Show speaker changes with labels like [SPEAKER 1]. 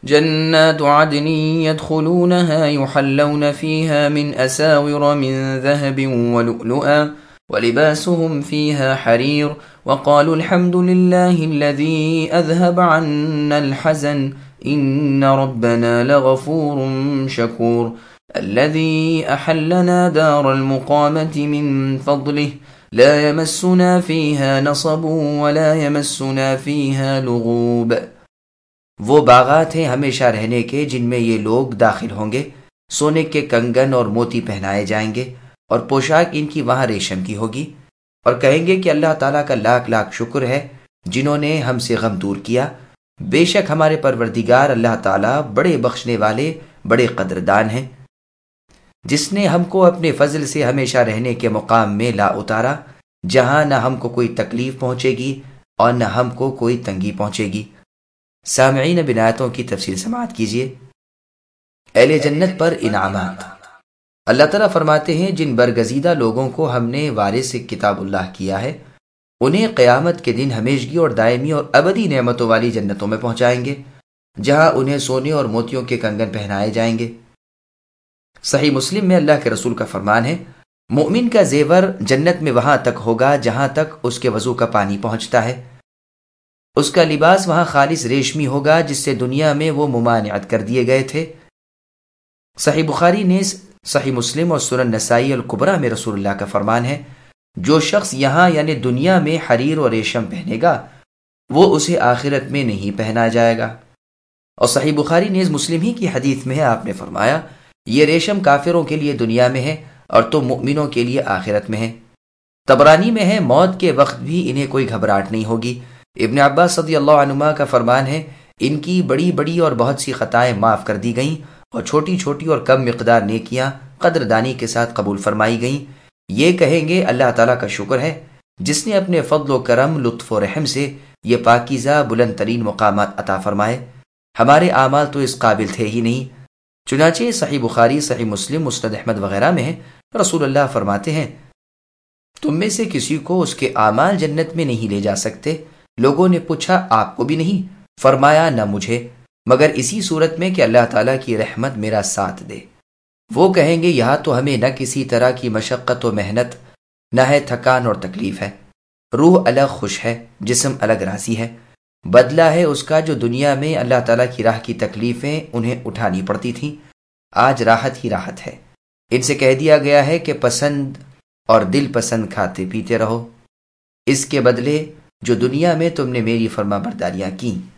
[SPEAKER 1] جنات عدن يدخلونها يحلون فيها من أساور من ذهب ولؤلؤا ولباسهم فيها حرير وقالوا الحمد لله الذي أذهب عنا الحزن إن ربنا لغفور شكور الذي أحلنا دار المقامة من فضله لا يمسنا فيها نصب ولا يمسنا فيها لغوب.
[SPEAKER 2] وہ باغات ہیں ہمیشہ رہنے کے جن میں یہ لوگ داخل ہوں گے، سونے کے کنگن اور موتی پہنائے جائیں گے، اور پوشاک ان کی وہاں ریشم کی ہوگی، اور کہیں گے کہ اللہ تعالیٰ کا لاکھ لاکھ شکر ہے جنہوں نے ہم سے غم دور کیا. بے شک ہمارے پروردگار اللہ تعالیٰ بڑے بخشنے والے، بڑے قدردان ہیں، جس نے ہم کو اپنے فضل سے ہمیشہ رہنے کے مقام میں لا اتارا، جہاں نہ ہم کو کوئی تکلیف پہنچے گی اور نہ ہم کو کوئی تنگی پہنچے گی. سامعین اب آیتوں کی تفصیل سماعت کیجیے. اہل جنت پر انعامات. اللہ تعالیٰ فرماتے ہیں جن برگزیدہ لوگوں کو ہم نے وارث کتاب اللہ کیا ہے انہیں قیامت کے دن ہمیشگی اور دائمی اور ابدی نعمتوں والی جنتوں میں پہنچائیں گے، جہاں انہیں سونے اور موتیوں کے کنگن پہنائے جائیں گے. صحیح مسلم میں اللہ کے رسول کا فرمان ہے، مومن کا زیور جنت میں وہاں تک ہوگا جہاں تک اس کے وضو کا پانی پہنچتا ہے. اس کا لباس وہاں خالص ریشمی ہوگا جس سے دنیا میں وہ ممانعت کر دیے گئے تھے. صحیح بخاری نے صحیح مسلم اور سنن نسائی الکبریٰ میں رسول اللہ کا فرمان ہے، جو شخص یہاں یعنی دنیا میں حریر اور ریشم پہنے گا وہ اسے آخرت میں نہیں پہنا جائے گا. اور صحیح بخاری نیز مسلم ہی کی حدیث میں ہے، آپ نے فرمایا یہ ریشم کافروں کے لیے دنیا میں ہے اور تم مؤمنوں کے لیے آخرت میں ہے. طبرانی میں ہے موت کے وقت بھی انہیں کوئی گھبراہٹ نہیں ہوگی. ابن عباس رضی اللہ عنہما کا فرمان ہے ان کی بڑی بڑی اور بہت سی خطائیں معاف کر دی گئیں اور چھوٹی چھوٹی اور کم مقدار نیکیاں قدردانی کے ساتھ قبول فرمائی گئیں. یہ کہیں گے اللہ تعالیٰ کا شکر ہے جس نے اپنے فضل و کرم، لطف و رحم سے یہ پاکیزہ بلند ترین مقامات عطا فرمائے. ہمارے اعمال تو اس قابل تھے ہی نہیں. چنانچہ صحیح بخاری، صحیح مسلم، مسند احمد وغیرہ میں ہے رسول اللہ فرماتے ہیں تم میں سے کسی کو اس کے اعمال جنت میں نہیں لے جا سکتے. لوگوں نے پوچھا آپ کو بھی نہیں؟ فرمایا نہ مجھے، مگر اسی صورت میں کہ اللہ تعالیٰ کی رحمت میرا ساتھ دے. وہ کہیں گے یہاں تو ہمیں نہ کسی طرح کی مشقت و محنت، نہ ہے تھکان اور تکلیف ہے. روح الگ خوش ہے، جسم الگ راضی ہے. بدلہ ہے اس کا جو دنیا میں اللہ تعالیٰ کی راہ کی تکلیفیں انہیں اٹھانی پڑتی تھیں، آج راحت ہی راحت ہے. ان سے کہہ دیا گیا ہے کہ پسند اور دل پسند کھاتے پیتے رہو، اس کے بدلے جو دنیا میں تم نے میری فرما برداریاں کی.